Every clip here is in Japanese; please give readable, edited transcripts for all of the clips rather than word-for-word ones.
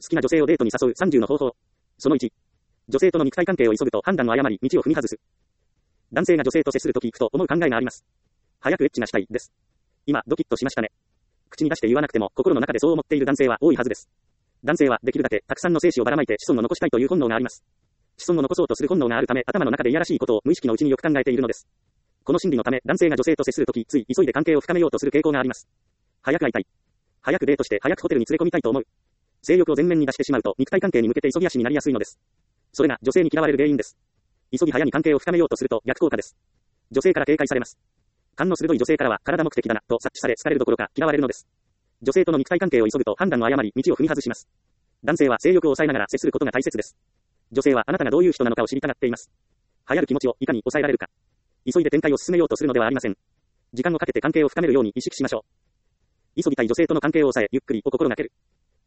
好きな女性をデートに誘う30の方法。その1。女性との肉体関係を急ぐと判断を誤り、道を踏み外す。男性が女性と接するとき、ふと思う考えがあります。早くエッチがしたい、です。今、ドキッとしましたね。口に出して言わなくても、心の中でそう思っている男性は多いはずです。男性はできるだけたくさんの精子をばらまいて子孫を残したいという本能があります。子孫を残そうとする本能があるため、頭の中でいやらしいことを無意識のうちによく考えているのです。この心理のため、男性が女性と接するとき、つい急いで関係を深めようとする傾向があります。早く会いたい。早くデートして早くホテルに連れ込みたいと思う。性欲を前面に出してしまうと、肉体関係に向けて急ぎ足になりやすいのです。それが女性に嫌われる原因です。急ぎ早に関係を深めようとすると逆効果です。女性から警戒されます。勘の鋭い女性からは体目的だなと察知され好かれるどころか嫌われるのです。女性との肉体関係を急ぐと判断を誤り道を踏み外します。男性は性欲を抑えながら接することが大切です。女性はあなたがどういう人なのかを知りたがっています。流行る気持ちをいかに抑えられるか。急いで展開を進めようとするのではありません。時間をかけて関係を深めるように意識しましょう。急ぎたい女性との関係を抑え、ゆっくりを心がける。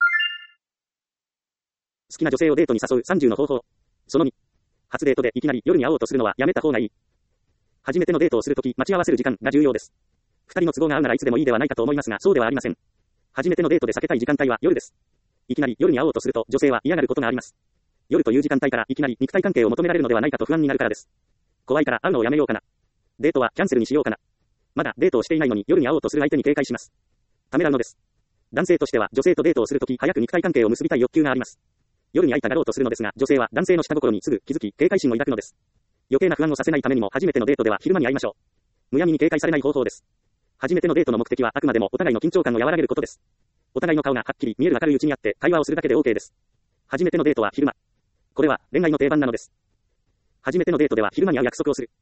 好きな女性をデートに誘う30の方法。その2。初デートでいきなり夜に会おうとするのはやめた方がいい。初めてのデートをするとき、待ち合わせる時間が重要です。二人の都合が合うならいつでもいいではないかと思いますが、そうではありません。初めてのデートで避けたい時間帯は夜です。いきなり夜に会おうとすると女性は嫌がることがあります。夜という時間帯からいきなり肉体関係を求められるのではないかと不安になるからです。怖いから会うのをやめようかな。デートはキャンセルにしようかな。まだデートをしていないのに夜に会おうとする相手に警戒します。ためらうのです。男性としては女性とデートをするとき早く肉体関係を結びたい欲求があります。夜に会いたがろうとするのですが、女性は男性の下心にすぐ気づき警戒心を抱くのです。余計な不安をさせないためにも初めてのデートでは昼間に会いましょう。むやみに警戒されない方法です。初めてのデートの目的はあくまでもお互いの緊張感を和らげることです。お互いの顔がはっきり見える明るいうちにあって会話をするだけで OK です。初めてのデートは昼間。これは恋愛の定番なのです。初めてのデートでは昼間に会う約束をする。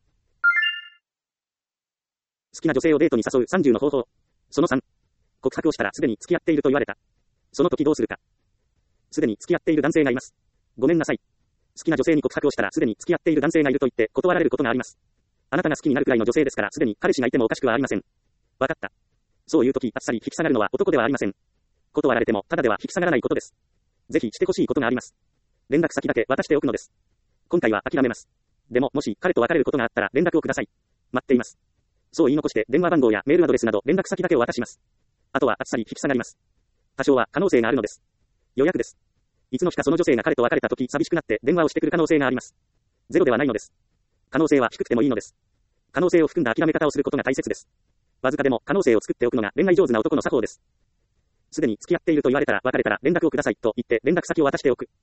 好きな女性をデートに誘う30の方法。その3。告白をしたらすでに付き合っていると言われた。その時どうするか。すでに付き合っている男性がいます。ごめんなさい。好きな女性に告白をしたらすでに付き合っている男性がいると言って断られることがあります。あなたが好きになるくらいの女性ですからすでに彼氏がいてもおかしくはありません。わかった。そういう時あっさり引き下がるのは男ではありません。断られてもただでは引き下がらないことです。ぜひしてほしいことがあります。連絡先だけ渡しておくのです。今回は諦めます。でももし彼と別れることがあったら連絡をください。待っています。そう言い残して電話番号やメールアドレスなど連絡先だけを渡します。あとはあっさり引き下がります。多少は可能性があるのです。予約です。いつの日かその女性が彼と別れた時寂しくなって電話をしてくる可能性があります。ゼロではないのです。可能性は低くてもいいのです。可能性を含んだ諦め方をすることが大切です。わずかでも可能性を作っておくのが恋愛上手な男の作法です。すでに付き合っていると言われたら別れたら連絡をくださいと言って連絡先を渡しておく。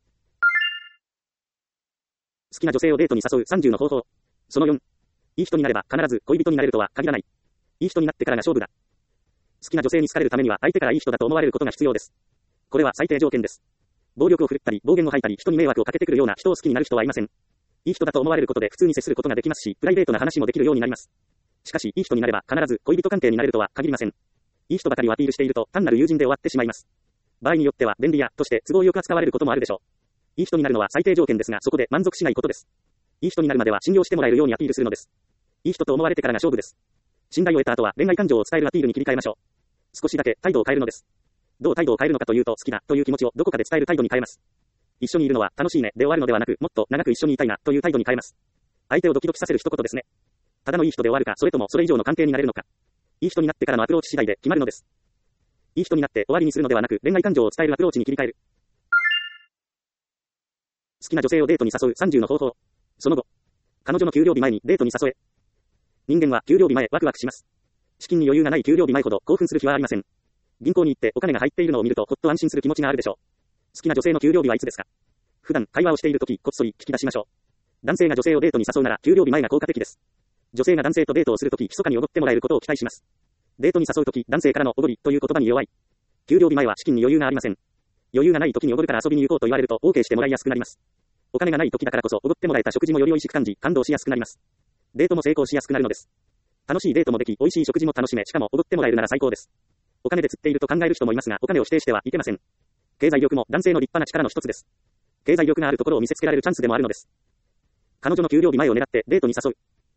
好きな女性をデートに誘う30の方法。その4。いい人になれば必ず恋人になれるとは限らない。いい人になってからが勝負だ。好きな女性に好かれるためには相手からいい人だと思われることが必要です。これは最低条件です。暴力を振るったり暴言を吐いたり人に迷惑をかけてくるような人を好きになる人はいません。いい人だと思われることで普通に接することができますし、プライベートな話もできるようになります。しかし、いい人になれば必ず恋人関係になれるとは限りません。いい人ばかりをアピールしていると単なる友人で終わってしまいます。場合によっては便利屋として都合よく扱われることもあるでしょう。いい人になるのは最低条件ですが、そこで満足しないことです。いい人になるまでは信用してもらえるようにアピールするのです。いい人と思われてからが勝負です。信頼を得た後は恋愛感情を伝えるアピールに切り替えましょう。少しだけ態度を変えるのです。どう態度を変えるのかというと、好きだという気持ちをどこかで伝える態度に変えます。一緒にいるのは楽しいねで終わるのではなく、もっと長く一緒にいたいなという態度に変えます。相手をドキドキさせる一言ですね。ただのいい人で終わるか、それともそれ以上の関係になれるのか。いい人になってからのアプローチ次第で決まるのです。いい人になって終わりにするのではなく、恋愛感情を伝えるアプローチに切り替える。好きな女性をデートに誘う30の方法。その後、彼女の給料日前にデートに誘え。人間は給料日前ワクワクします。資金に余裕がない給料日前ほど興奮する日はありません。銀行に行ってお金が入っているのを見るとほっと安心する気持ちがあるでしょう。好きな女性の給料日はいつですか。普段会話をしているときこっそり聞き出しましょう。男性が女性をデートに誘うなら給料日前が効果的です。女性が男性とデートをするとき密かにおごってもらえることを期待します。デートに誘うとき男性からのおごりという言葉に弱い。給料日前は資金に余裕がありません。余裕がないときにおごるから遊びに行こうと言われると OK してもらいやすくなります。お金がないときだからこそおごってもらえた食事もより美味しく感じ感動しやすくなります。デートも成功しやすくなるのです。楽しいデートもでき美味しい食事も楽しめ、しかもおごってもらえるなら最高です。お金で釣っていると考える人もいますが、お金を否定してはいけません。経済力も男性の立派な力の一つです。経済力があるところを見せつけられるチャンスでもあるのです。彼女の給料日前を狙ってデートに誘う。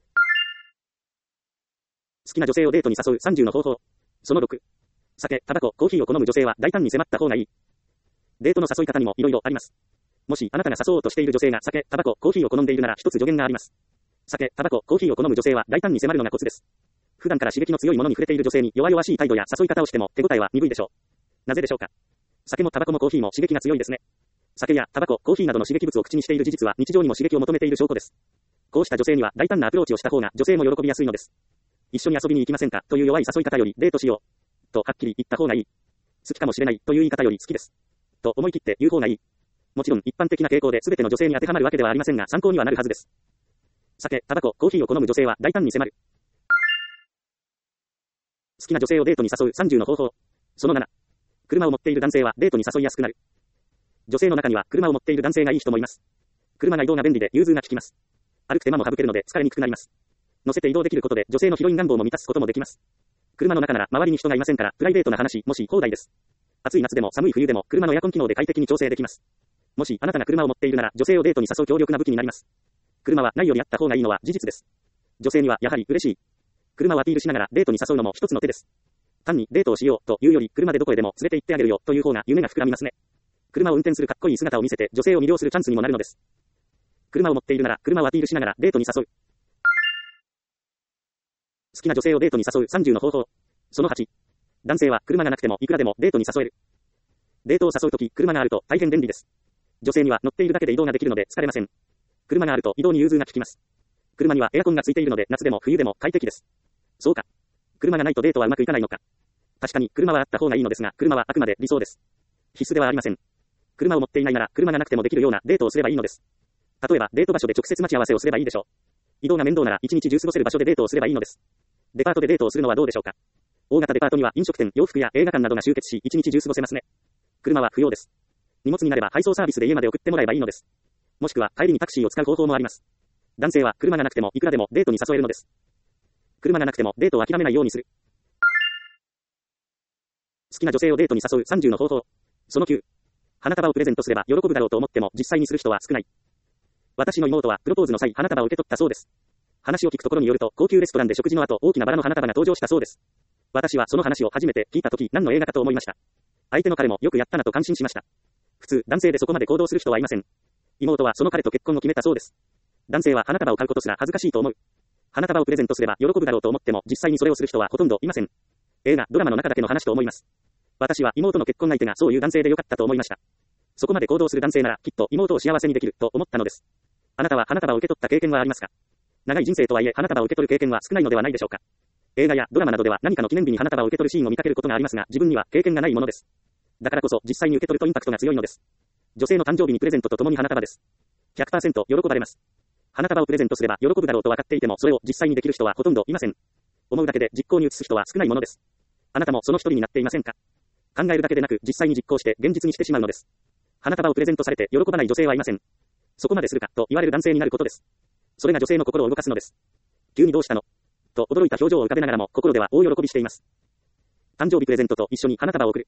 好きな女性をデートに誘う30の方法。その6。酒、タバコ、コーヒーを好む女性は大胆に迫った方がいい。デートの誘い方にも色々あります。もしあなたが誘おうとしている女性が酒、タバコ、コーヒーを好んでいるなら一つ助言があります。酒、タバコ、コーヒーを好む女性は大胆に迫るのがコツです。普段から刺激の強いものに触れている女性に弱々しい態度や誘い方をしても手応えは鈍いでしょう。なぜでしょうか。 酒もタバコもコーヒーも刺激が強いですね。酒やタバコ、コーヒーなどの刺激物を口にしている事実は日常にも刺激を求めている証拠です。こうした女性には大胆なアプローチをした方が女性も喜びやすいのです。一緒に遊びに行きませんかという弱い誘い方よりデートしようとはっきり言った方がいい。好きかもしれないという言い方より好きですと思い切って言う方がいい。もちろん一般的な傾向で全ての女性に当てはまるわけではありませんが参考にはなるはずです。酒、タバコ、コーヒーを好む女性は大胆に迫る。好きな女性をデートに誘う30の方法。その7。車を持っている男性はデートに誘いやすくなる。女性の中には車を持っている男性がいい人もいます。車が移動が便利で融通が利きます。歩く手間も省けるので疲れにくくなります。乗せて移動できることで女性のヒロイン願望も満たすこともできます。車の中なら周りに人がいませんからプライベートな話もし放題です。暑い夏でも寒い冬でも車のエアコン機能で快適に調整できます。もしあなたが車を持っているなら女性をデートに誘う強力な武器になります。車はないよりあった方がいいのは事実です。女性にはやはり嬉しい。車をアピールしながらデートに誘うのも一つの手です。単にデートをしようというより車でどこへでも連れて行ってあげるよという方が夢が膨らみますね。車を運転するかっこいい姿を見せて女性を魅了するチャンスにもなるのです。車を持っているなら車をアピールしながらデートに誘う。好きな女性をデートに誘う30の方法。その8。男性は車がなくてもいくらでもデートに誘える。デートを誘うとき車があると大変便利です。女性には乗っているだけで移動ができるので疲れません。車があると移動に融通が利きます。車にはエアコンがついているので夏でも冬でも快適です。そうか。車がないとデートはうまくいかないのか。確かに車はあった方がいいのですが、車はあくまで理想です。必須ではありません。車を持っていないなら車がなくてもできるようなデートをすればいいのです。例えばデート場所で直接待ち合わせをすればいいでしょう。移動が面倒なら一日中過ごせる場所でデートをすればいいのです。デパートでデートをするのはどうでしょうか。大型デパートには飲食店、洋服や映画館などが集結し一日中過ごせますね。車は不要です。荷物になれば配送サービスで家まで送ってもらえばいいのです。もしくは帰りにタクシーを使う方法もあります。男性は車がなくてもいくらでもデートに誘えるのです。車がなくてもデートを諦めないようにする。好きな女性をデートに誘う30の方法。その9。花束をプレゼントすれば喜ぶだろうと思っても実際にする人は少ない。私の妹はプロポーズの際花束を受け取ったそうです。話を聞くところによると高級レストランで食事の後大きなバラの花束が登場したそうです。私はその話を初めて聞いたとき何の映画かと思いました。相手の彼もよくやったなと感心しました。普通男性でそこまで行動する人はいません。妹はその彼と結婚を決めたそうです。男性は花束を買うことすら恥ずかしいと思う。花束をプレゼントすれば喜ぶだろうと思っても実際にそれをする人はほとんどいません。映画、ドラマの中だけの話と思います。私は妹の結婚相手がそういう男性でよかったと思いました。そこまで行動する男性ならきっと妹を幸せにできると思ったのです。あなたは花束を受け取った経験はありますか？長い人生とはいえ花束を受け取る経験は少ないのではないでしょうか。映画やドラマなどでは何かの記念日に花束を受け取るシーンを見かけることがありますが、自分には経験がないものです。だからこそ実際に受け取るとインパクトが強いのです。女性の誕生日にプレゼントとともに花束です。100% 喜ばれます。花束をプレゼントすれば喜ぶだろうと分かっていてもそれを実際にできる人はほとんどいません。思うだけで実行に移す人は少ないものです。あなたもその一人になっていませんか？考えるだけでなく実際に実行して現実にしてしまうのです。花束をプレゼントされて喜ばない女性はいません。そこまでするかと言われる男性になることです。それが女性の心を動かすのです。急にどうしたのと驚いた表情を浮かべながらも心では大喜びしています。誕生日プレゼントと一緒に花束を贈る。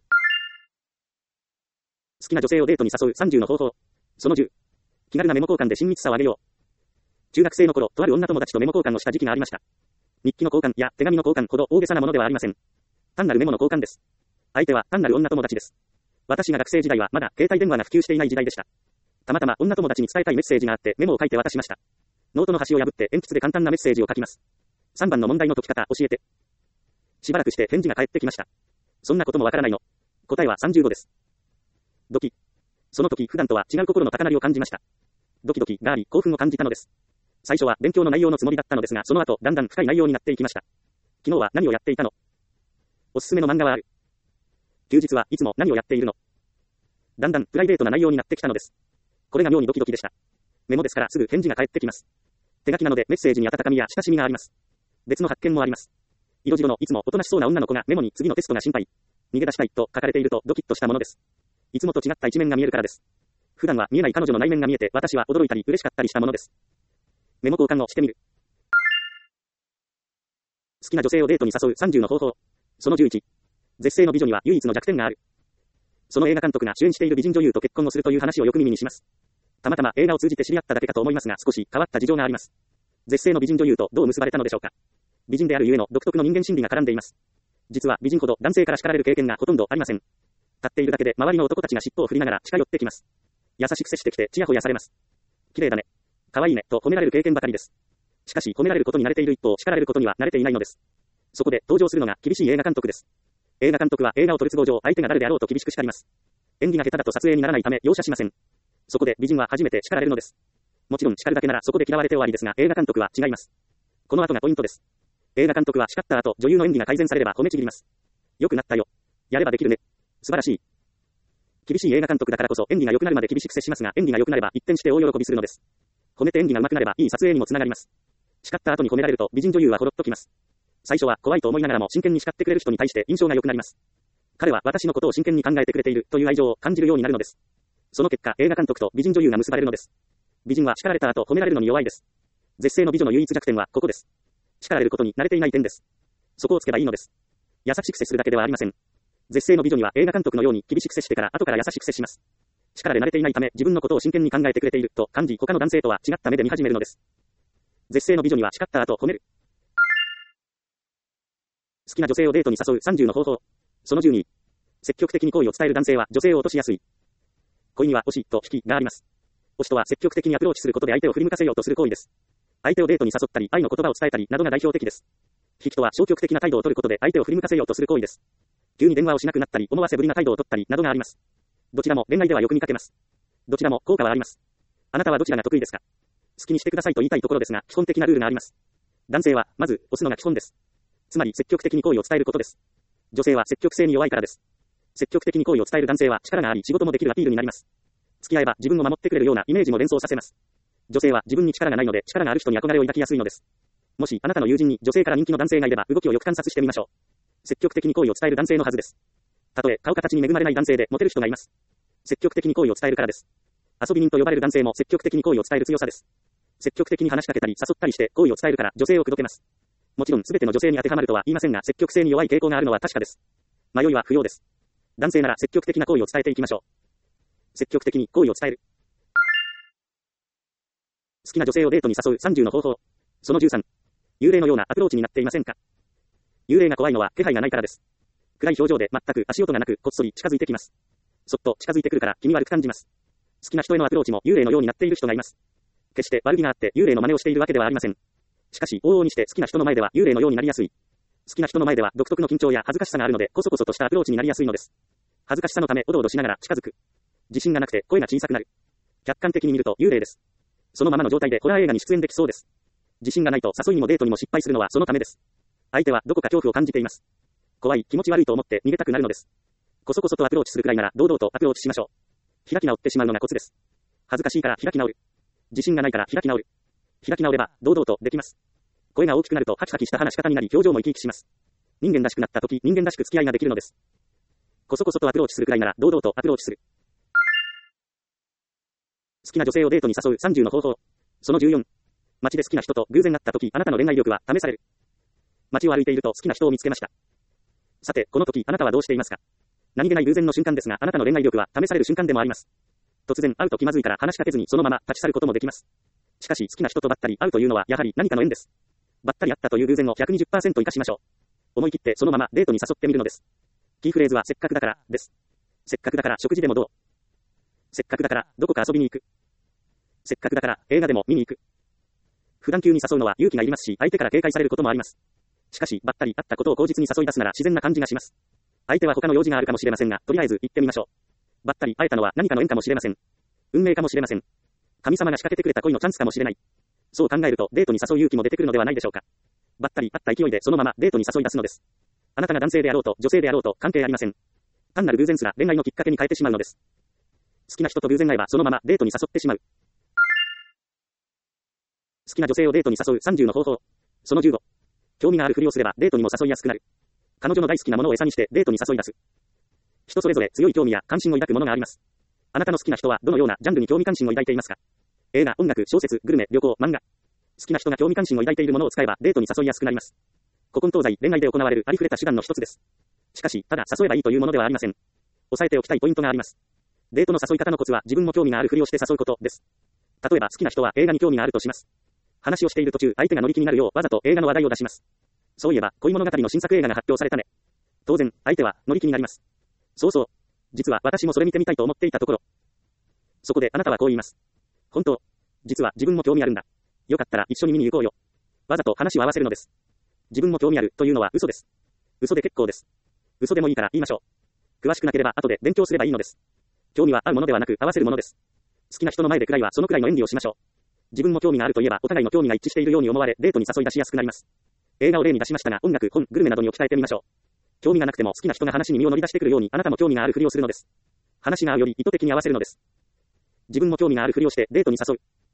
好きな女性をデートに誘う30の方法。その10。気軽なメモ交換で親密さを上げよう。中学生の頃、とある女友達とメモ交換をした時期がありました。日記の交換や手紙の交換ほど大げさなものではありません。単なるメモの交換です。相手は単なる女友達です。私が学生時代はまだ携帯電話が普及していない時代でした。たまたま女友達に伝えたいメッセージがあってメモを書いて渡しました。ノートの端を破って鉛筆で簡単なメッセージを書きます。3番の問題の解き方教えて。しばらくして返事が返ってきました。そんなこともわからないの。答えは35です。ドキ。その時普段とは違う心の高鳴りを感じました。ドキドキがあり興奮を感じたのです。最初は勉強の内容のつもりだったのですが、その後だんだん深い内容になっていきました。昨日は何をやっていたの？おすすめの漫画はある？休日はいつも何をやっているの？だんだんプライベートな内容になってきたのです。これが妙にドキドキでした。メモですからすぐ返事が返ってきます。手書きなのでメッセージに温かみや親しみがあります。別の発見もあります。色白のいつもおとなしそうな女の子がメモに次のテストが心配、逃げ出したいと書かれているとドキッとしたものです。いつもと違った一面が見えるからです。普段は見えない彼女の内面が見えて私は驚いたり嬉しかったりしたものです。メモ交換をしてみる。好きな女性をデートに誘う30の方法。その11。絶世の美女には唯一の弱点がある。その映画監督が主演している美人女優と結婚をするという話をよく耳にします。たまたま映画を通じて知り合っただけかと思いますが少し変わった事情があります。絶世の美人女優とどう結ばれたのでしょうか。美人であるゆえの独特の人間心理が絡んでいます。実は美人ほど男性から叱られる経験がほとんどありません。立っているだけで周りの男たちが尻尾を振りながら近寄ってきます。優しく接してきてちやほやされます。綺麗だね。可愛いねと褒められる経験ばかりです。しかし褒められることに慣れている一方叱られることには慣れていないのです。そこで登場するのが厳しい映画監督です。 映画監督は映画を撮る都合上相手が誰であろうと厳しく叱ります。演技が下手だと撮影にならないため容赦しません。そこで美人は初めて叱られるのです。もちろん叱るだけならそこで嫌われて終わりですが、映画監督は違います。この後がポイントです。映画監督は叱った後、女優の演技が改善されれば褒めちぎります。良くなったよ。やればできるね。素晴らしい。厳しい映画監督だからこそ演技が良くなるまで厳しく接しますが、演技が良くなれば一転して大喜びするのです。褒めて演技が上手くなればいい撮影にもつながります。叱った後に褒められると美人女優はほろっときます。最初は怖いと思いながらも真剣に叱ってくれる人に対して印象が良くなります。彼は私のことを真剣に考えてくれているという愛情を感じるようになるのです。その結果、映画監督と美人女優が結ばれるのです。美人は叱られた後褒められるのに弱いです。絶世の美女の唯一弱点はここです。叱られることに慣れていない点です。そこをつけばいいのです。優しく接するだけではありません。絶世の美女には映画監督のように厳しく接してから後から優しく接します。力で慣れていないため自分のことを真剣に考えてくれていると感じ他の男性とは違った目で見始めるのです。絶世の美女には叱った後褒める。好きな女性をデートに誘う30の方法。その12。積極的に好意を伝える男性は女性を落としやすい。恋には推しと引きがあります。推しとは積極的にアプローチすることで相手を振り向かせようとする行為です。相手をデートに誘ったり愛の言葉を伝えたりなどが代表的です。引きとは消極的な態度を取ることで相手を振り向かせようとする行為です。急に電話をしなくなったり思わせぶりな態度を取ったりなどがあります。どちらも恋愛ではよく見かけます。どちらも効果はあります。あなたはどちらが得意ですか？好きにしてくださいと言いたいところですが、基本的なルールがあります。男性はまず押すのが基本です。つまり積極的に好意を伝えることです。女性は積極性に弱いからです。積極的に好意を伝える男性は力があり仕事もできるアピールになります。付き合えば自分を守ってくれるようなイメージも連想させます。女性は自分に力がないので力がある人に憧れを抱きやすいのです。もしあなたの友人に女性から人気の男性がいれば動きをよく観察してみましょう。積極的に好意を伝える男性のはずです。たとえ顔形に恵まれない男性でモテる人がいます。積極的に好意を伝えるからです。遊び人と呼ばれる男性も積極的に好意を伝える強さです。積極的に話しかけたり誘ったりして好意を伝えるから女性を口説けます。もちろん全ての女性に当てはまるとは言いませんが積極性に弱い傾向があるのは確かです。迷いは不要です。男性なら積極的な好意を伝えていきましょう。積極的に好意を伝える。好きな女性をデートに誘う30の方法。その13。幽霊のようなアプローチになっていませんか？幽霊が怖いのは気配がないからです。暗い表情で全く足音がなくこっそり近づいてきます。そっと近づいてくるから気味悪く感じます。好きな人へのアプローチも幽霊のようになっている人がいます。決して悪気があって幽霊の真似をしているわけではありません。しかし往々にして好きな人の前では幽霊のようになりやすい。好きな人の前では独特の緊張や恥ずかしさがあるのでコソコソとしたアプローチになりやすいのです。恥ずかしさのためおどおどしながら近づく。自信がなくて声が小さくなる。客観的に見ると幽霊です。そのままの状態でホラー映画に出演できそうです。自信がないと誘いにもデートにも失敗するのはそのためです。相手はどこか恐怖を感じています。怖い、気持ち悪いと思って逃げたくなるのです。こそこそとアプローチするくらいなら堂々とアプローチしましょう。開き直ってしまうのがコツです。恥ずかしいから開き直る。自信がないから開き直る。開き直れば堂々とできます。声が大きくなるとハキハキした話し方になり表情も生き生きします。人間らしくなった時人間らしく付き合いができるのです。こそこそとアプローチするくらいなら堂々とアプローチする。好きな女性をデートに誘う30の方法。その14。街で好きな人と偶然会った時あなたの恋愛力は試される。街を歩いていると好きな人を見つけました。さて、この時あなたはどうしていますか？何気ない偶然の瞬間ですがあなたの恋愛力は試される瞬間でもあります。突然会うと気まずいから話しかけずにそのまま立ち去ることもできます。しかし好きな人とばったり会うというのはやはり何かの縁です。ばったり会ったという偶然を 120% 生かしましょう。思い切ってそのままデートに誘ってみるのです。キーフレーズはせっかくだからです。せっかくだから食事でもどう？せっかくだからどこか遊びに行く。せっかくだから映画でも見に行く。普段急に誘うのは勇気がいりますし相手から警戒されることもあります。しかしばったり会ったことを口実に誘い出すなら自然な感じがします。相手は他の用事があるかもしれませんがとりあえず行ってみましょう。ばったり会えたのは何かの縁かもしれません。運命かもしれません。神様が仕掛けてくれた恋のチャンスかもしれない。そう考えるとデートに誘う勇気も出てくるのではないでしょうか。ばったり会った勢いでそのままデートに誘い出すのです。あなたが男性であろうと女性であろうと関係ありません。単なる偶然すら恋愛のきっかけに変えてしまうのです。好きな人と偶然会えばそのままデートに誘ってしまう。好きな女性をデートに誘う30の方法。その15。興味があるふりをすればデートにも誘いやすくなる。彼女の大好きなものを餌にしてデートに誘い出す。人それぞれ強い興味や関心を抱くものがあります。あなたの好きな人はどのようなジャンルに興味関心を抱いていますか？映画、音楽、小説、グルメ、旅行、漫画。好きな人が興味関心を抱いているものを使えばデートに誘いやすくなります。古今東西、恋愛で行われるありふれた手段の一つです。しかし、ただ誘えばいいというものではありません。押さえておきたいポイントがあります。デートの誘い方のコツは自分も興味があるふりをして誘うことです。例えば好きな人は映画に興味があるとします。話をしている途中、相手が乗り気になるようわざと映画の話題を出します。そういえば、恋物語の新作映画が発表されたね。当然、相手は乗り気になります。そうそう。実は私もそれ見てみたいと思っていたところ。そこであなたはこう言います。本当。実は自分も興味あるんだ。よかったら一緒に見に行こうよ。わざと話を合わせるのです。自分も興味あるというのは嘘です。嘘で結構です。 嘘でもいいから言いましょう。詳しくなければ後で勉強すればいいのです。興味は合うものではなく合わせるものです。好きな人の前でくらいはそのくらいの演技をしましょう。自分も興味があるといえばお互いの興味が一致しているように思われデートに誘い出しやすくなります。映画を例に出しましたが音楽、本、グルメなどに置き換えてみましょう。興味がなくても好きな人が話に身を乗り出してくるようにあなたも興味があるふりをするのです。話が合うより意図的に合わせるのです。自分も興味があるふりをしてデートに誘う。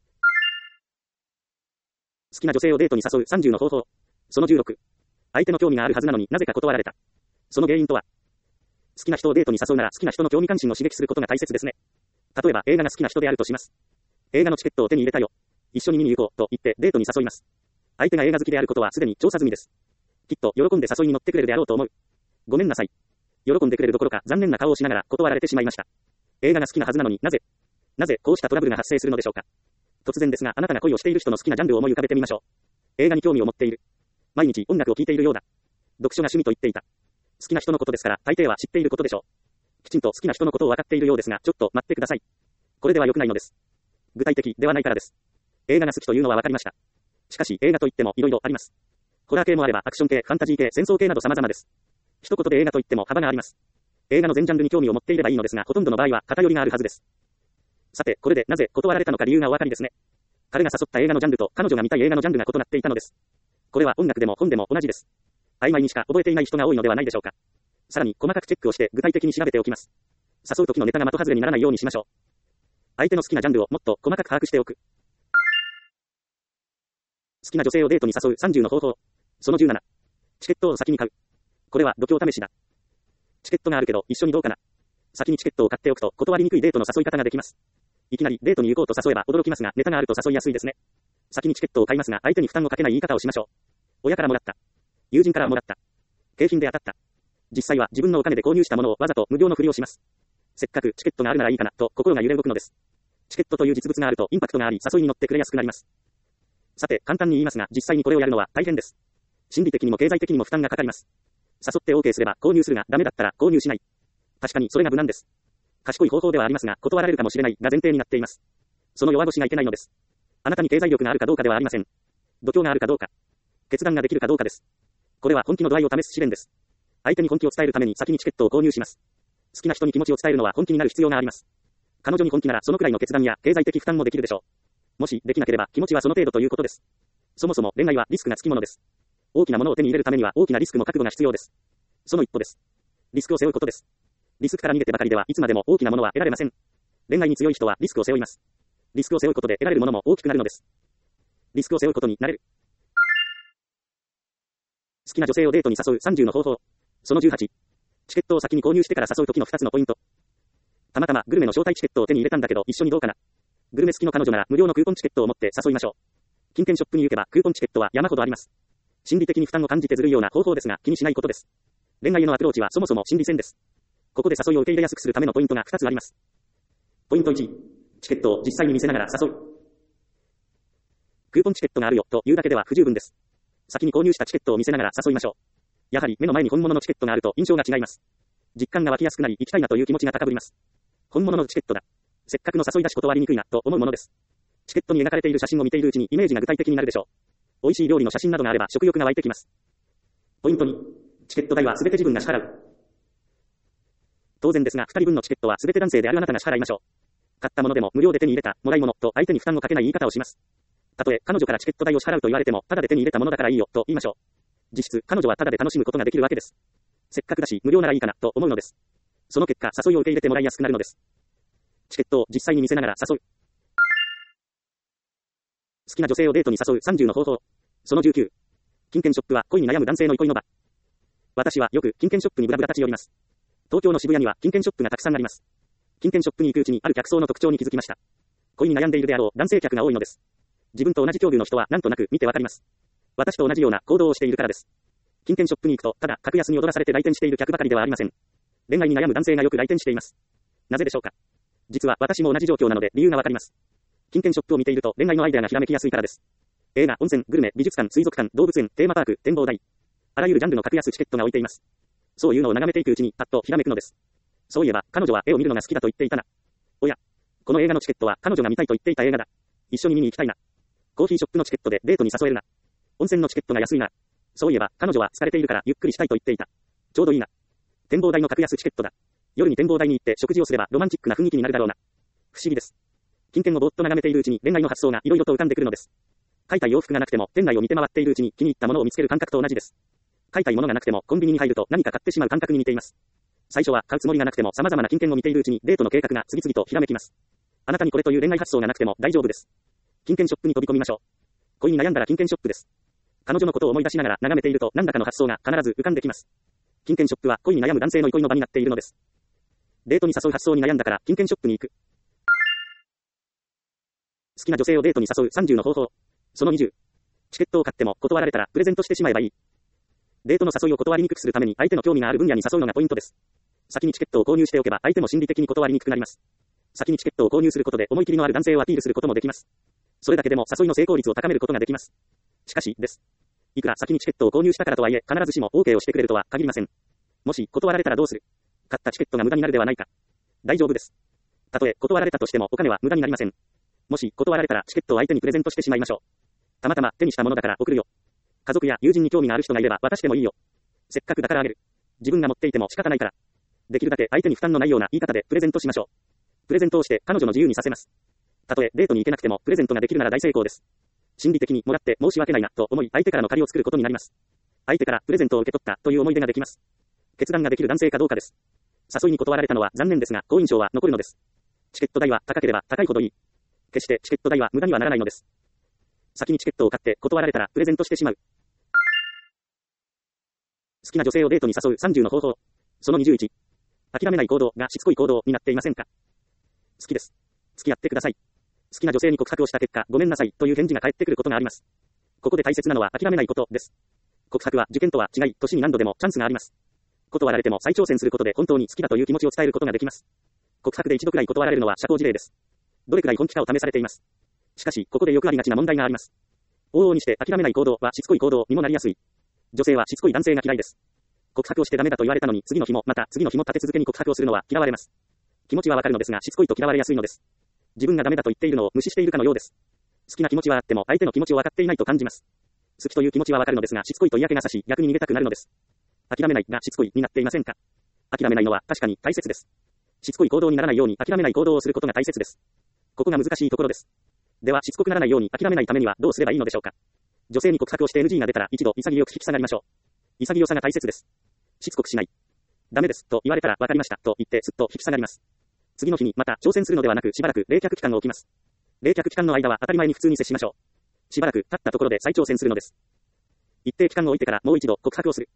好きな女性をデートに誘う30の方法。その16。相手の興味があるはずなのになぜか断られた。その原因とは。好きな人をデートに誘うなら好きな人の興味関心を刺激することが大切ですね。例えば映画が好きな人であるとします。映画のチケットを手に入れたよ。一緒に見に行こうと言ってデートに誘います。相手が映画好きであることはすでに調査済みです。きっと喜んで誘いに乗ってくれるであろうと思う。ごめんなさい。喜んでくれるどころか残念な顔をしながら断られてしまいました。映画が好きなはずなのになぜこうしたトラブルが発生するのでしょうか。突然ですがあなたが恋をしている人の好きなジャンルを思い浮かべてみましょう。映画に興味を持っている。毎日音楽を聴いているようだ。読書が趣味と言っていた。好きな人のことですから大抵は知っていることでしょう。きちんと好きな人のことを分かっているようですがちょっと待ってください。これでは良くないのです。具体的ではないからです。映画が好きというのは分かりました。しかし映画といっても色々あります。ホラー系もあればアクション系、ファンタジー系、戦争系など様々です。一言で映画といっても幅があります。映画の全ジャンルに興味を持っていればいいのですがほとんどの場合は偏りがあるはずです。さてこれでなぜ断られたのか理由がお分かりですね。彼が誘った映画のジャンルと彼女が見たい映画のジャンルが異なっていたのです。これは音楽でも本でも同じです。曖昧にしか覚えていない人が多いのではないでしょうか。さらに細かくチェックをして具体的に調べておきます。誘う時のネタが的外れにならないようにしましょう。相手の好きなジャンルをもっと細かく把握しておく。好きな女性をデートに誘う30の方法。その17。チケットを先に買う。これは度胸試しだ。チケットがあるけど一緒にどうかな。先にチケットを買っておくと断りにくいデートの誘い方ができます。いきなりデートに行こうと誘えば驚きますがネタがあると誘いやすいですね。先にチケットを買いますが相手に負担をかけない言い方をしましょう。親からもらった。友人からもらった。景品で当たった。実際は自分のお金で購入したものをわざと無料のふりをします。せっかくチケットがあるならいいかなと心が揺れ動くのです。チケットという実物があるとインパクトがあり誘いに乗ってくれやすくなります。さて簡単に言いますが実際にこれをやるのは大変です。心理的にも経済的にも負担がかかります。誘って OK すれば購入するがダメだったら購入しない。確かにそれが無難です。賢い方法ではありますが断られるかもしれないが前提になっています。その弱腰がいけないのです。あなたに経済力があるかどうかではありません。度胸があるかどうか。決断ができるかどうかです。これは本気の度合いを試す試練です。相手に本気を伝えるために先にチケットを購入します。好きな人に気持ちを伝えるのは本気になる必要があります。彼女に本気ならそのくらいの決断や経済的負担もできるでしょう。もしできなければ気持ちはその程度ということです。そもそも恋愛はリスクがつきものです。大きなものを手に入れるためには大きなリスクも覚悟が必要です。その一歩です。リスクを背負うことです。リスクから逃げてばかりではいつまでも大きなものは得られません。恋愛に強い人はリスクを背負います。リスクを背負うことで得られるものも大きくなるのです。リスクを背負うことになれる。好きな女性をデートに誘う30の方法。その18。チケットを先に購入してから誘う時の2つのポイント。たまたまグルメの招待チケットを手に入れたんだけど一緒にどうかな。グルメ好きの彼女なら無料のクーポンチケットを持って誘いましょう。金券ショップに行けばクーポンチケットは山ほどあります。心理的に負担を感じてずるいような方法ですが気にしないことです。恋愛へのアプローチはそもそも心理戦です。ここで誘いを受け入れやすくするためのポイントが2つあります。ポイント1。チケットを実際に見せながら誘う。クーポンチケットがあるよというだけでは不十分です。先に購入したチケットを見せながら誘いましょう。やはり目の前に本物のチケットがあると印象が違います。実感が湧きやすくなり行きたいなという気持ちが高ぶります。本物のチケットだ。せっかくの誘い出し断りにくいなと思うものです。チケットに描かれている写真を見ているうちにイメージが具体的になるでしょう。美味しい料理の写真などがあれば食欲が湧いてきます。ポイント2。チケット代はすべて自分が支払う。当然ですが2人分のチケットはすべて男性であるあなたが支払いましょう。買ったものでも無料で手に入れたもらい物と相手に負担をかけない言い方をします。たとえ彼女からチケット代を支払うと言われてもただで手に入れたものだからいいよと言いましょう。実質彼女はただで楽しむことができるわけです。せっかくだし無料ならいいかなと思うのです。その結果誘いを受け入れてもらいやすくなるのです。チケットを実際に見せながら誘う。好きな女性をデートに誘う30の方法。その19。金券ショップは恋に悩む男性の憩いの場。私はよく金券ショップにブラブラ立ち寄ります。東京の渋谷には金券ショップがたくさんあります。金券ショップに行くうちにある客層の特徴に気づきました。恋に悩んでいるであろう男性客が多いのです。自分と同じ境遇の人はなんとなく見てわかります。私と同じような行動をしているからです。金券ショップに行くとただ格安に踊らされて来店している客ばかりではありません。恋愛に悩む男性がよく来店しています。なぜでしょうか。実は私も同じ状況なので理由がわかります。金券ショップを見ていると恋愛のアイデアがひらめきやすいからです。映画、温泉、グルメ、美術館、水族館、動物園、テーマパーク、展望台。あらゆるジャンルの格安チケットが置いています。そういうのを眺めていくうちにパッとひらめくのです。そういえば彼女は絵を見るのが好きだと言っていたな。おや、この映画のチケットは彼女が見たいと言っていた映画だ。一緒に見に行きたいな。コーヒーショップのチケットでデートに誘えるな。温泉のチケットが安いな。そういえば彼女は疲れているからゆっくりしたいと言っていた。ちょうどいいな。 展望台の格安チケットだ。夜に展望台に行って食事をすればロマンチックな雰囲気になるだろうな。不思議です。近辺をぼーっと眺めているうちに恋愛の発想がいろいろと浮かんでくるのです。買いたい洋服がなくても店内を見て回っているうちに気に入ったものを見つける感覚と同じです。買いたいものがなくてもコンビニに入ると何か買ってしまう感覚に似ています。最初は買うつもりがなくても様々な金券を見ているうちにデートの計画が次々とひらめきます。あなたにこれという恋愛発想がなくても大丈夫です。金券ショップに飛び込みましょう。恋に悩んだら金券ショップです。彼女のことを思い出しながら眺めていると何らかの発想が必ず浮かんできます。金券ショップは恋に悩む男性の憩いの場になっているのです。デートに誘う発想に悩んだから金券ショップに行く。好きな女性をデートに誘う30の方法。その20。チケットを買っても断られたらプレゼントしてしまえばいい。デートの誘いを断りにくくするために相手の興味がある分野に誘うのがポイントです。先にチケットを購入しておけば相手も心理的に断りにくくなります。先にチケットを購入することで思い切りのある男性をアピールすることもできます。それだけでも誘いの成功率を高めることができます。しかしです。いくら先にチケットを購入したからとはいえ必ずしも OK をしてくれるとは限りません。もし断られたらどうする？買ったチケットが無駄になるではないか。大丈夫です。たとえ断られたとしてもお金は無駄になりません。もし断られたらチケットを相手にプレゼントしてしまいましょう。たまたま手にしたものだから送るよ。家族や友人に興味がある人がいれば渡してもいいよ。せっかくだからあげる。自分が持っていても仕方ないから。できるだけ相手に負担のないような言い方でプレゼントしましょう。プレゼントをして彼女の自由にさせます。たとえデートに行けなくてもプレゼントができるなら大成功です。心理的にもらって申し訳ないなと思い相手からの借りを作ることになります。相手からプレゼントを受け取ったという思い出ができます。決断ができる男性かどうかです。誘いに断られたのは残念ですが好印象は残るのです。チケット代は高ければ高いほどいい。決してチケット代は無駄にはならないのです。先にチケットを買って断られたらプレゼントしてしまう。好きな女性をデートに誘う30の方法。その21。諦めない行動がしつこい行動になっていませんか？好きです。付き合ってください。好きな女性に告白をした結果、ごめんなさいという返事が返ってくることがあります。ここで大切なのは諦めないことです。告白は受験とは違い、年に何度でもチャンスがあります。断られても再挑戦することで本当に好きだという気持ちを伝えることができます。告白で一度くらい断られるのは社交辞令です。どれくらい本気かを試されています。しかし、ここでよくありがちな問題があります。往々にして諦めない行動はしつこい行動にもなりやすい。女性はしつこい男性が嫌いです。告白をしてダメだと言われたのに次の日もまた次の日も立て続けに告白をするのは嫌われます。気持ちはわかるのですがしつこいと嫌われやすいのです。自分がダメだと言っているのを無視しているかのようです。好きな気持ちはあっても相手の気持ちを分かっていないと感じます。好きという気持ちはわかるのですがしつこいと嫌気がさし逆に逃げたくなるのです。諦めないがしつこいになっていませんか？諦めないのは確かに大切です。しつこい行動にならないように諦めない行動をすることが大切です。ここが難しいところです。ではしつこくならないように諦めないためにはどうすればいいのでしょうか？女性に告白をして NG が出たら一度潔く引き下がりましょう。潔さが大切です。しつこくしない。ダメですと言われたらわかりましたと言ってすっと引き下がります。次の日にまた挑戦するのではなくしばらく冷却期間が起きます。冷却期間の間は当たり前に普通に接しましょう。しばらく経ったところで再挑戦するのです。一定期間を置いてからもう一度告白をする。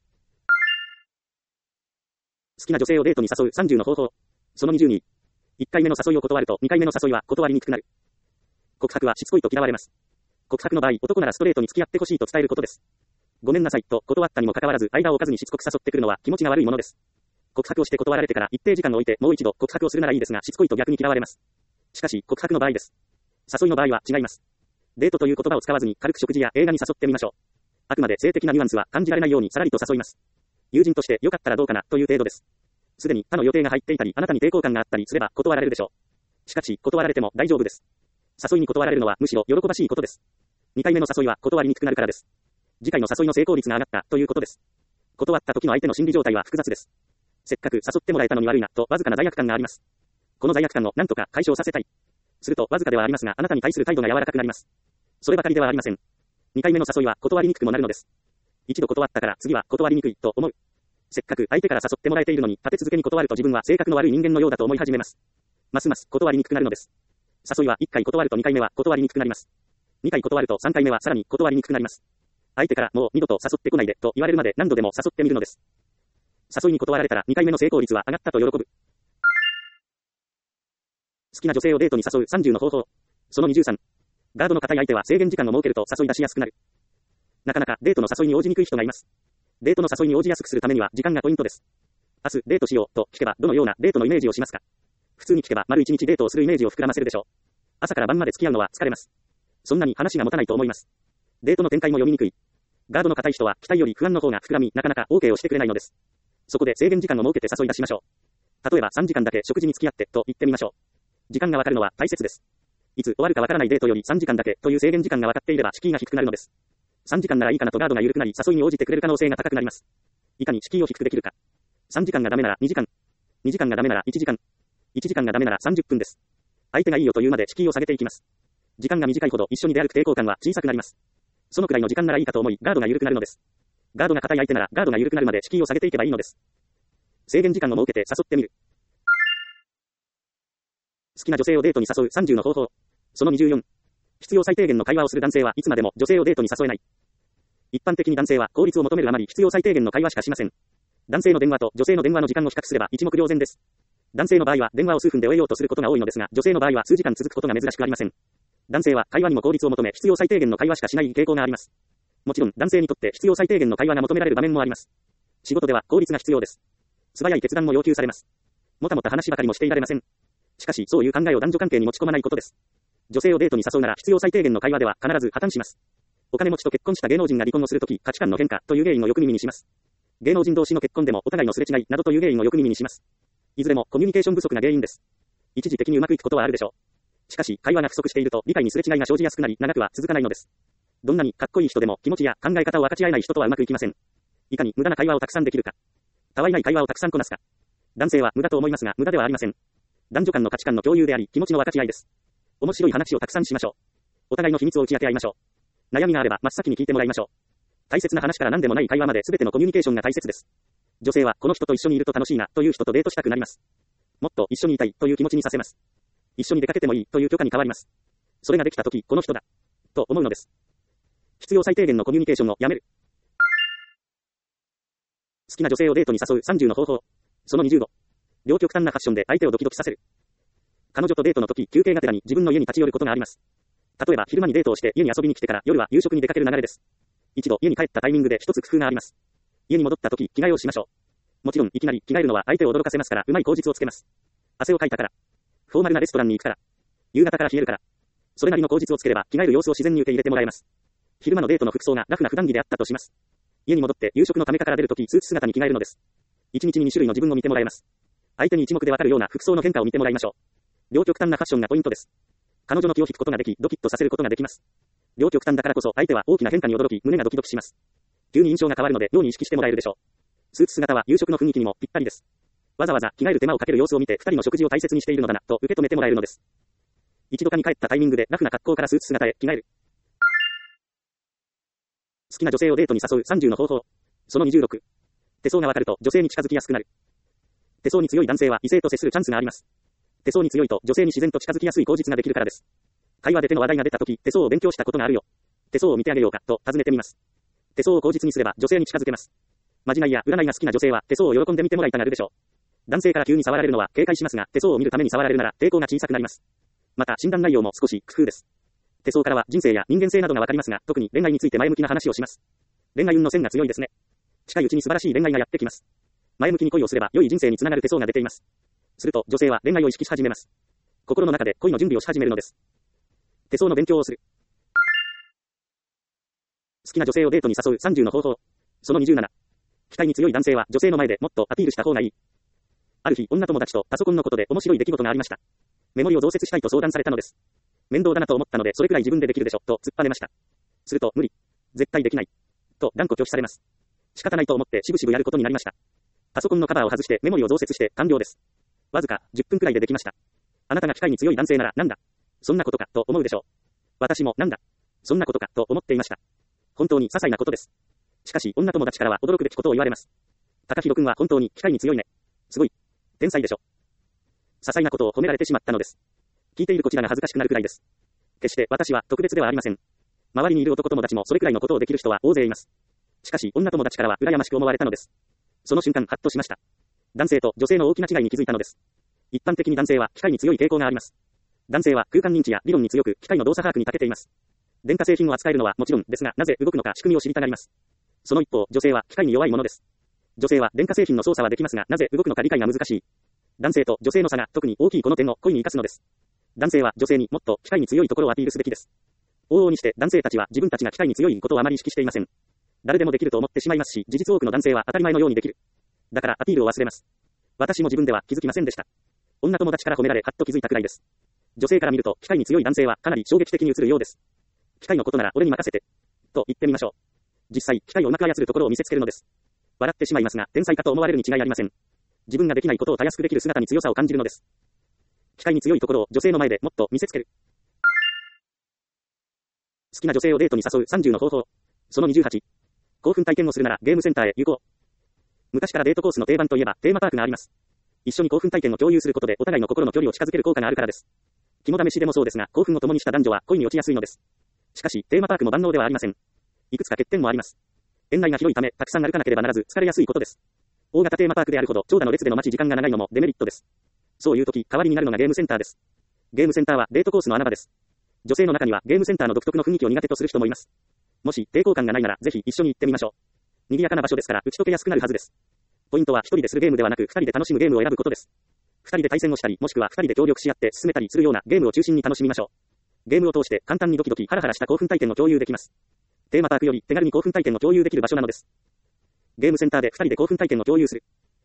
好きな女性をデートに誘う30の方法。その22。1回目の誘いを断ると2回目の誘いは断りにくくなる。告白はしつこいと嫌われます。告白の場合、男ならストレートに付き合ってほしいと伝えることです。ごめんなさいと断ったにもかかわらず間を置かずにしつこく誘ってくるのは気持ちが悪いものです。告白をして断られてから一定時間を置いてもう一度告白をするならいいですがしつこいと逆に嫌われます。しかし告白の場合です。誘いの場合は違います。デートという言葉を使わずに軽く食事や映画に誘ってみましょう。あくまで性的なニュアンスは感じられないようにさらりと誘います。友人としてよかったらどうかなという程度です。すでに他の予定が入っていたりあなたに抵抗感があったりすれば断られるでしょう。しかし断られても大丈夫です。誘いに断られるのはむしろ喜ばしいことです。2回目の誘いは断りにくくなるからです。次回の誘いの成功率が上がったということです。断った時の相手の心理状態は複雑です。せっかく誘ってもらえたのに悪いなとわずかな罪悪感があります。この罪悪感を何とか解消させたい。するとわずかではありますがあなたに対する態度が柔らかくなります。そればかりではありません。2回目の誘いは断りにくくもなるのです。一度断ったから次は断りにくいと思う。せっかく相手から誘ってもらえているのに立て続けに断ると自分は性格の悪い人間のようだと思い始めます。ますます断りにくくなるのです。誘いは1回断ると2回目は断りにくくなります。2回断ると3回目はさらに断りにくくなります。相手からもう二度と誘ってこないでと言われるまで何度でも誘ってみるのです。誘いに断られたら2回目の成功率は上がったと喜ぶ。好きな女性をデートに誘う30の方法。その23。ガードの固い相手は制限時間を設けると誘い出しやすくなる。なかなかデートの誘いに応じにくい人がいます。デートの誘いに応じやすくするためには時間がポイントです。明日デートしようと聞けばどのようなデートのイメージをしますか？普通に聞けば丸1日デートをするイメージを膨らませるでしょう。朝から晩まで付き合うのは疲れます。そんなに話が持たないと思います。デートの展開も読みにくい。ガードの固い人は期待より不安の方が膨らみなかなか OK をしてくれないのです。そこで制限時間を設けて誘い出しましょう。例えば3時間だけ食事に付き合ってと言ってみましょう。時間がわかるのは大切です。いつ終わるかわからないデートより3時間だけという制限時間が分かっていれば敷居が低くなるのです。3時間ならいいかなとガードが緩くなり誘いに応じてくれる可能性が高くなります。いかに敷居を低くできるか。 3時間がダメなら2時間。2時間がダメなら1時間。1時間がダメなら30分です。相手がいいよと言うまで敷居を下げていきます。時間が短いほど一緒に出歩く抵抗感は小さくなります。そのくらいの時間ならいいかと思い、ガードが緩くなるのです。ガードが硬い相手ならガードが緩くなるまで敷居を下げていけばいいのです。制限時間を設けて誘ってみる。好きな女性をデートに誘う30の方法。その24。必要最低限の会話をする男性はいつまでも女性をデートに誘えない。一般的に男性は効率を求めるあまり必要最低限の会話しかしません。男性の電話と女性の電話の時間を比較すれば一目瞭然です。男性の場合は電話を数分で終えようとすることが多いのですが、女性の場合は数時間続くことが珍しくありません。男性は会話にも効率を求め必要最低限の会話しかしない傾向があります。もちろん男性にとって必要最低限の会話が求められる場面もあります。仕事では効率が必要です。素早い決断も要求されます。もたもた話ばかりもしていられません。しかしそういう考えを男女関係に持ち込まないことです。女性をデートに誘うなら必要最低限の会話では必ず破綻します。お金持ちと結婚した芸能人が離婚をするとき、価値観の変化という原因をよく耳にします。芸能人同士の結婚でもお互いのすれ違いなどという原因をよく耳にします。いずれもコミュニケーション不足が原因です。一時的にうまくいくことはあるでしょう。しかし会話が不足していると理解にすれ違いが生じやすくなり長くは続かないのです。どんなにかっこいい人でも気持ちや考え方を分かち合えない人とはうまくいきません。いかに無駄な会話をたくさんできるか。たわいない会話をたくさんこなすか。男性は無駄と思いますが無駄ではありません。男女間の価値観の共有であり気持ちの分かち合いです。面白い話をたくさんしましょう。お互いの秘密を打ち明け合いましょう。悩みがあれば真っ先に聞いてもらいましょう。大切な話から何でもない会話まで全てのコミュニケーションが大切です。女性はこの人と一緒にいると楽しいなという人とデートしたくなります。もっと一緒にいたいという気持ちにさせます。一緒に出かけてもいいという許可に変わります。それができたとき、この人だと思うのです。必要最低限のコミュニケーションをやめる。好きな女性をデートに誘う30の方法。その25。両極端なファッションで相手をドキドキさせる。彼女とデートの時、休憩がてらに自分の家に立ち寄ることがあります。例えば昼間にデートをして家に遊びに来てから夜は夕食に出かける流れです。一度家に帰ったタイミングで一つ工夫があります。家に戻った時、着替えをしましょう。もちろんいきなり着替えるのは相手を驚かせますからうまい口実をつけます。汗をかいたから。フォーマルなレストランに行くから。夕方から冷えるから。それなりの口実をつければ着替える様子を自然に受け入れてもらえます。昼間のデートの服装がラフな普段着であったとします。家に戻って夕食のためかから出るときスーツ姿に着替えるのです。一日に2種類の自分を見てもらえます。相手に一目でわかるような服装の変化を見てもらいましょう。両極端なファッションがポイントです。彼女の気を引くことができ、ドキッとさせることができます。両極端だからこそ相手は大きな変化に驚き、胸がドキドキします。急に印象が変わるので妙に意識してもらえるでしょう。スーツ姿は夕食の雰囲気にもぴったりです。わざわざ着替える手間をかける様子を見て二人の食事を大切にしているのだなと受け止めてもらえるのです。一度家に帰ったタイミングでラフな格好からスーツ姿へ着替える。好きな女性をデートに誘う30の方法。その26。手相がわかると女性に近づきやすくなる。手相に強い男性は異性と接するチャンスがあります。手相に強いと女性に自然と近づきやすい口実ができるからです。会話で手の話題が出たとき、手相を勉強したことがあるよ。手相を見てあげようかと尋ねてみます。手相を口実にすれば女性に近づけます。まじないや占いが好きな女性は手相を喜んで見てもらいたがるでしょう。男性から急に触られるのは警戒しますが、手相を見るために触られるなら抵抗が小さくなります。また診断内容も少し工夫です。手相からは人生や人間性などがわかりますが、特に恋愛について前向きな話をします。恋愛運の線が強いですね。近いうちに素晴らしい恋愛がやってきます。前向きに恋をすれば良い人生につながる手相が出ています。すると女性は恋愛を意識し始めます。心の中で恋の準備をし始めるのです。手相の勉強をする。好きな女性をデートに誘う30の方法。その27。期待に強い男性は女性の前でもっとアピールした方がいい。ある日、女友達とパソコンのことで面白い出来事がありました。メモリを増設したいと相談されたのです。面倒だなと思ったのでそれくらい自分でできるでしょ、と突っぱねました。すると、無理。絶対できない。と断固拒否されます。仕方ないと思ってしぶしぶやることになりました。パソコンのカバーを外してメモリを増設して完了です。わずか10分くらいでできました。あなたが機械に強い男性ならなんだそんなことかと思うでしょう。私もなんだそんなことかと思っていました。本当に些細なことです。しかし女友達からは驚くべきことを言われます。高弘くんは本当に機械に強いね。すごい。天才でしょ。些細なことを褒められてしまったのです。聞いているこちらが恥ずかしくなるくらいです。決して私は特別ではありません。周りにいる男友達もそれくらいのことをできる人は大勢います。しかし女友達からは羨ましく思われたのです。その瞬間ハッとしました。男性と女性の大きな違いに気づいたのです。一般的に男性は機械に強い傾向があります。男性は空間認知や理論に強く機械の動作把握に長けています。電化製品を扱えるのはもちろんですが、なぜ動くのか仕組みを知りたがります。その一方、女性は機械に弱いものです。女性は電化製品の操作はできますが、なぜ動くのか理解が難しい。男性と女性の差が特に大きいこの点を恋に生かすのです。男性は女性にもっと機械に強いところをアピールすべきです。往々にして男性たちは自分たちが機械に強いことをあまり意識していません。誰でもできると思ってしまいますし、事実多くの男性は当たり前のようにできる。だからアピールを忘れます。私も自分では気づきませんでした。女友達から褒められ、はっと気づいたくらいです。女性から見ると、機械に強い男性はかなり衝撃的に映るようです。機械のことなら俺に任せて。と言ってみましょう。実際、機械をうまく操るところを見せつけるのです。 笑ってしまいますが、天才かと思われるに違いありません。自分ができないことをたやすくできる姿に強さを感じるのです。機械に強いところを女性の前でもっと見せつける。好きな女性をデートに誘う30の方法。その28。興奮体験をするならゲームセンターへ行こう。昔からデートコースの定番といえばテーマパークがあります。一緒に興奮体験を共有することでお互いの心の距離を近づける効果があるからです。肝試しでもそうですが、興奮を共にした男女は恋に落ちやすいのです。しかし、テーマパークも万能ではありません。いくつか欠点もあります。園内が広いため、たくさん歩かなければならず疲れやすいことです。大型テーマパークであるほど長蛇の列での待ち時間が長いのもデメリットです。そういう時、代わりになるのがゲームセンターです。ゲームセンターはデートコースの穴場です。女性の中にはゲームセンターの独特の雰囲気を苦手とする人もいます。もし抵抗感がないならぜひ一緒に行ってみましょう。賑やかな場所ですから打ち解けやすくなるはずです。ポイントは一人でするゲームではなく二人で楽しむゲームを選ぶことです。二人で対戦をしたり、もしくは二人で協力し合って進めたりするようなゲームを中心に楽しみましょう。ゲームを通して簡単にドキドキハラハラした興奮体験を共有できます。テーマパークより手軽に興奮体験を共有できる場所なのです。ゲームセンターで二人で興奮体験を共有する。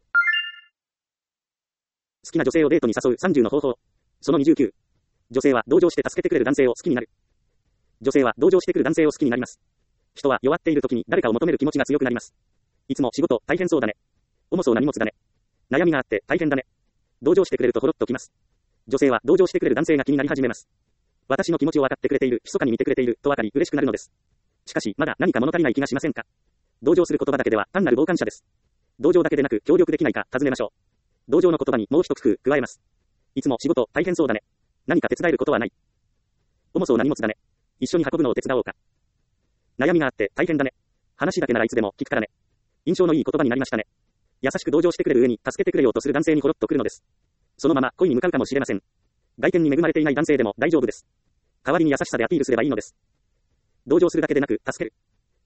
好きな女性をデートに誘う30の方法。その29。女性は同情して助けてくれる男性を好きになる。女性は同情してくる男性を好きになります。人は弱っている時に誰かを求める気持ちが強くなります。いつも仕事大変そうだね。重そうな荷物だね。悩みがあって大変だね。同情してくれるとほろっときます。女性は同情してくれる男性が気になり始めます。私の気持ちを分かってくれている、密かに見てくれていると分かり嬉しくなるのです。しかし、まだ何か物足りない気がしませんか？同情する言葉だけでは単なる傍観者です。同情だけでなく協力できないか尋ねましょう。同情の言葉にもう一工夫加えます。いつも仕事大変そうだね。何か手伝えることはない？重そうな荷物だね。一緒に運ぶのを手伝おうか。悩みがあって大変だね。話だけならいつでも聞くからね。印象のいい言葉になりましたね。優しく同情してくれる上に助けてくれようとする男性にほろっとくるのです。そのまま恋に向かうかもしれません。外見に恵まれていない男性でも大丈夫です。代わりに優しさでアピールすればいいのです。同情するだけでなく助ける。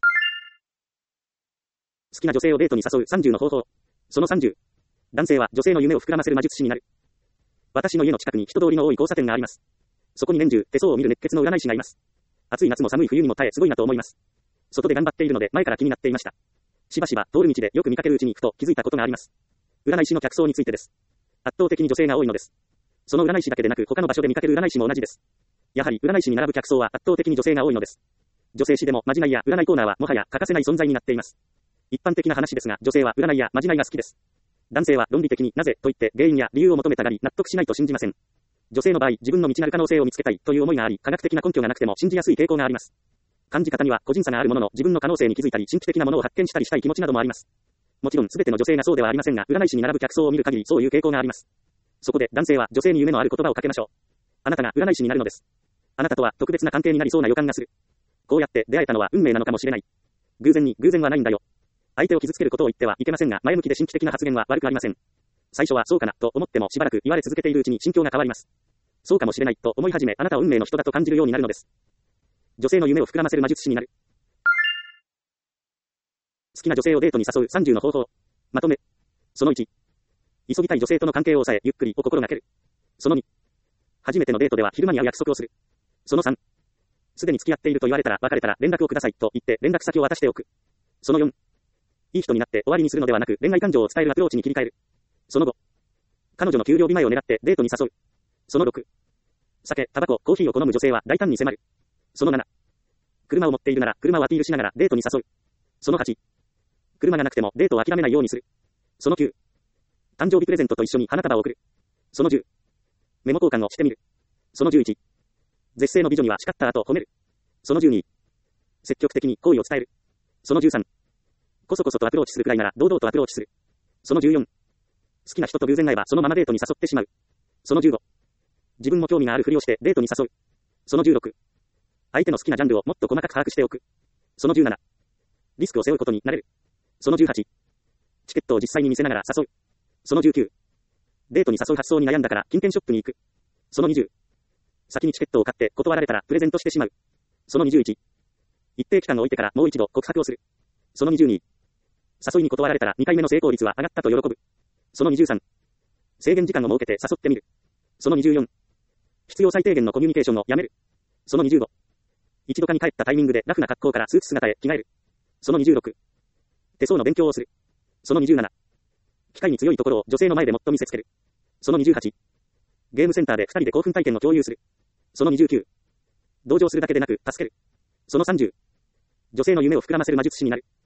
好きな女性をデートに誘う30の方法。その30。男性は女性の夢を膨らませる魔術師になる。私の家の近くに人通りの多い交差点があります。そこに年中手相を見る熱血の占い師がいます。暑い夏も寒い冬にも耐えすごいなと思います。外で頑張っているので前から気になっていました。しばしば通る道でよく見かけるうちにふと気づいたことがあります。占い師の客層についてです。圧倒的に女性が多いのです。その占い師だけでなく他の場所で見かける占い師も同じです。やはり占い師に並ぶ客層は圧倒的に女性が多いのです。女性誌でもまじないや占いコーナーはもはや欠かせない存在になっています。一般的な話ですが女性は占いやまじないが好きです。男性は論理的になぜと言って原因や理由を求めたがり納得しないと信じません。女性の場合自分の未知なる可能性を見つけたいという思いがあり科学的な根拠がなくても信じやすい傾向があります。感じ方には個人差があるものの自分の可能性に気づいたり神秘的なものを発見したりしたい気持ちなどもあります。もちろん全ての女性がそうではありませんが占い師に並ぶ客層を見る限りそういう傾向があります。そこで男性は女性に夢のある言葉をかけましょう。あなたが占い師になるのです。あなたとは特別な関係になりそうな予感がする。こうやって出会えたのは運命なのかもしれない。偶然はないんだよ。相手を傷つけることを言ってはいけませんが前向きで神秘的な発言は悪くありません。最初はそうかなと思ってもしばらく言われ続けているうちに心境が変わります。そうかもしれないと思い始めあなたを運命の人だと感じるようになるのです。女性の夢を膨らませる魔術師になる。好きな女性をデートに誘う30の方法。まとめ。その1。急ぎたい女性との関係を抑えゆっくりを心がける。その2。初めてのデートでは昼間に会う約束をする。その3。すでに付き合っていると言われたら別れたら連絡をくださいと言って連絡先を渡しておく。その4。いい人になって終わりにするのではなく恋愛感情を伝えるアプローチに切り替える。その5。彼女の給料日前を狙ってデートに誘う。その6。酒、タバコ、コーヒーを好む女性は大胆に迫る。その7。車を持っているなら車をアピールしながらデートに誘う。その8。車がなくてもデートを諦めないようにする。その9。誕生日プレゼントと一緒に花束を贈る。その10。メモ交換をしてみる。その11。絶世の美女には叱った後褒める。その12。積極的に好意を伝える。その13。こそこそとアプローチするくらいなら堂々とアプローチする。その14。好きな人と偶然会えばそのままデートに誘ってしまう。その15。自分も興味があるふりをしてデートに誘う。その16。相手の好きなジャンルをもっと細かく把握しておく。その17。リスクを背負うことになれる。その18。チケットを実際に見せながら誘う。その19。デートに誘う発想に悩んだから金券ショップに行く。その20。先にチケットを買って断られたらプレゼントしてしまう。その21。一定期間を置いてからもう一度告白をする。その22。誘いに断られたら2回目の成功率は上がったと喜ぶ。その23。制限時間を設けて誘ってみる。その24。必要最低限のコミュニケーションをやめる。その25。一度かに帰ったタイミングでラフな格好からスーツ姿へ着替える。その26。手相の勉強をする。その27。機械に強いところを女性の前でもっと見せつける。その28。ゲームセンターで2人で興奮体験を共有する。その29。同情するだけでなく助ける。その30。女性の夢を膨らませる魔術師になる。